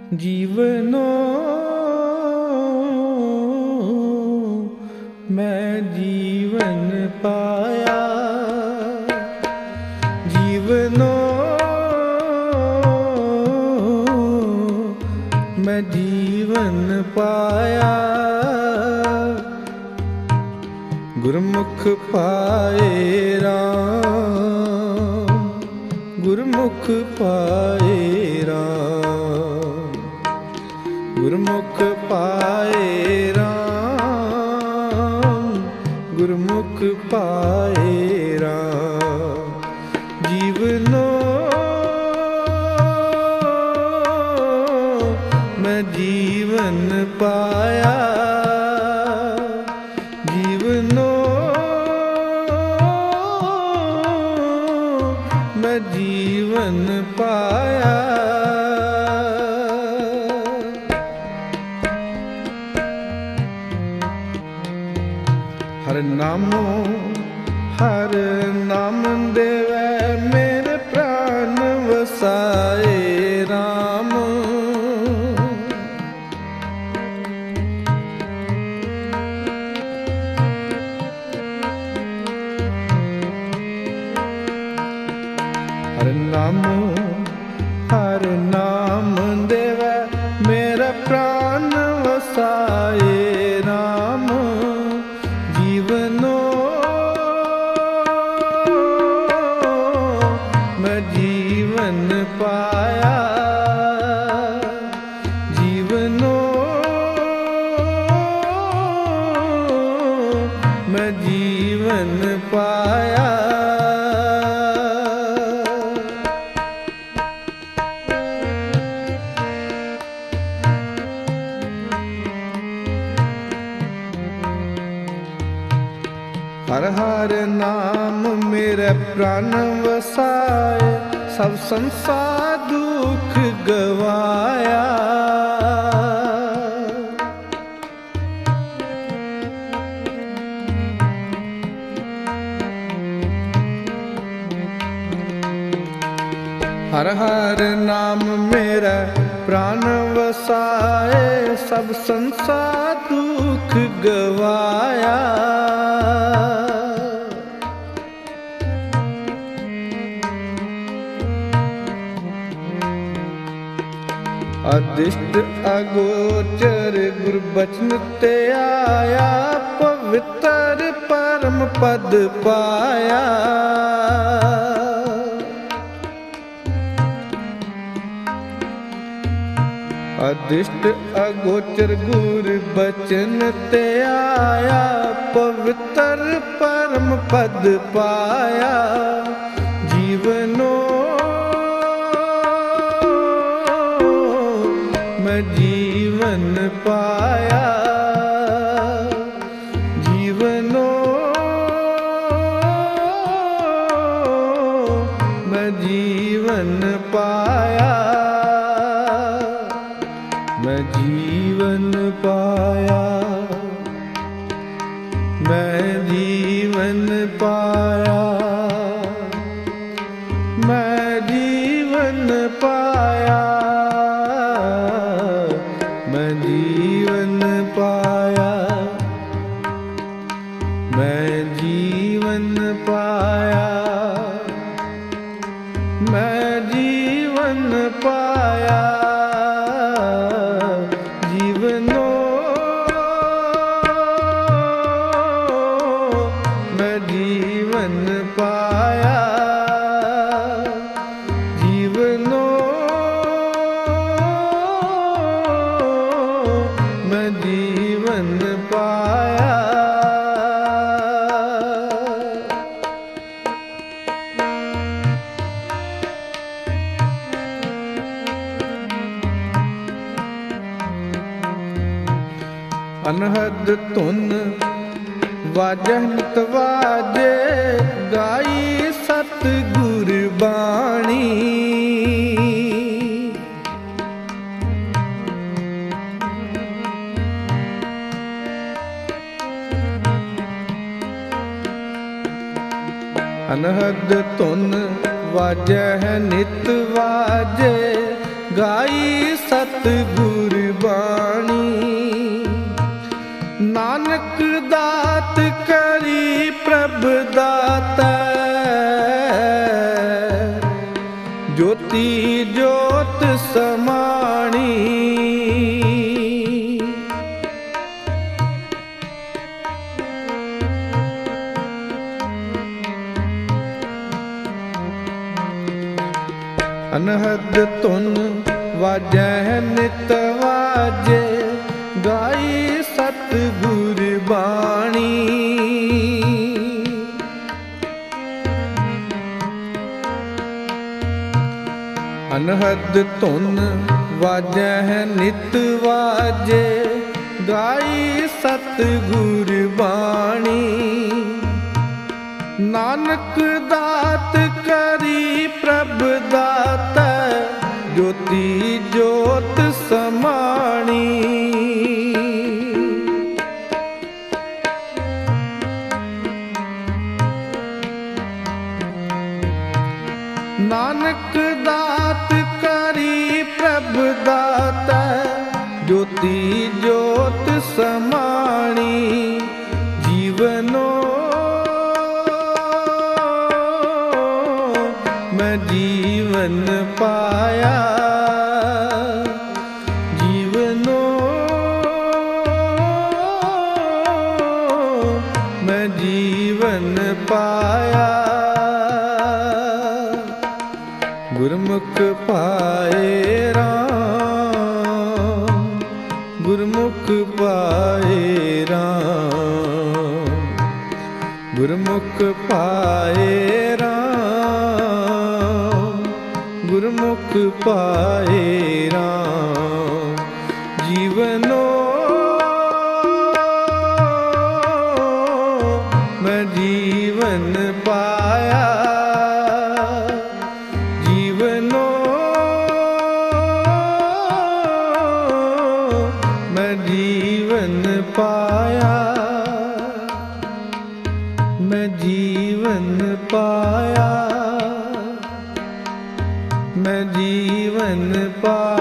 जीवनो मैं जीवन पाया, जीवनो मैं जीवन पाया। गुरमुख पाए राम, गुरमुख पाए राम, गुरमुख पाए राम, गुरमुख पाए राम। जीवनो मैं जीवन पाया, जीवनो मैं जीवन पाया। हर नामो हर नाम देवै मेरे प्राण वसाए राम। हर नामो हर नाम देवै मेरा प्राण वसाए राम। जीवनो मैं जीवन पाया, जीवनो मैं जीवन पाया। हर हर नाम मेरे प्राण वसाए, सब संसार दुख गवाया। हर हर नाम मेरा प्राण वसाए, सब संसार दुख गवाया। अदिष्ट अगोचर गुरु बचन ते आया, पवित्र परम पद पाया। अदिष्ट अगोचर गुरु बचन ते आया, पवित्र परम पद पाया। जीवनो मैं जीवन पाया, जीवनो मैं जीवन पाया, मैं जीवन पाया, मैं जीवन पाया, मैं जीवन पाया, मैं जीवन पाया, मैं जीवन पाया, मैं जीवन पाया। जीवनो मैं जीवन पाया, जीवनो मैं जीवन पाया। अनहद धुन वाजह नित वाजे, गाई सतगुर बाणी। अनहद धुन वाजह नित वाजे, गाई सतगुर ज्योति ज्योत समाणी। अनहद धुन वाजै नित वाजे, गाई सतगुर बाणी। अनहद धुन वाजै नित वाजे, गाई सतगुर बाणी। नानक दात करी प्रभ दाता, ज्योति ज्योत समाणी। नानक दात करी प्रभ दाता, ज्योति ज्योत समाणी। जीवनो मैं जीवन पाया, जीवनो मैं जीवन पाया। गुरमुख पाए राम, गुरमुख पाए राम, गुरमुख पाए राम, गुरमुख पाए राम। जीवनो मैं जीवन पाया, जीवनो मैं जीवन पाया, मैं जीवन पाया, मैं जीवन पाया।